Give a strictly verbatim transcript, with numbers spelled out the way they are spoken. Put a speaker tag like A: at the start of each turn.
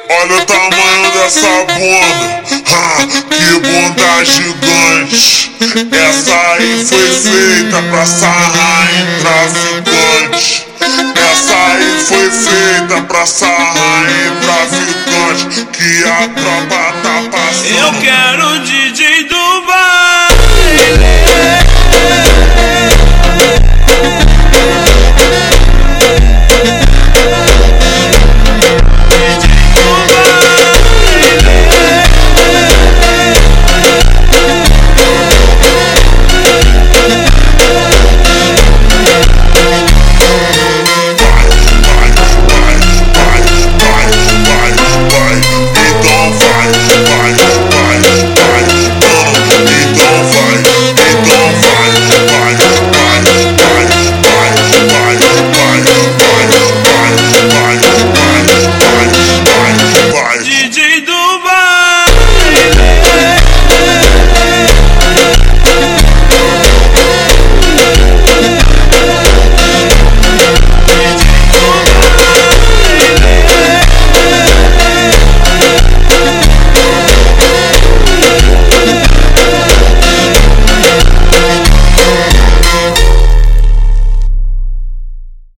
A: Olha o tamanho dessa bunda, ah, que bunda gigante. Essa aí foi feita pra sarrar em traficante. Essa aí foi feita pra sarrar em traficante. Que a tropa tá passando.
B: Eu quero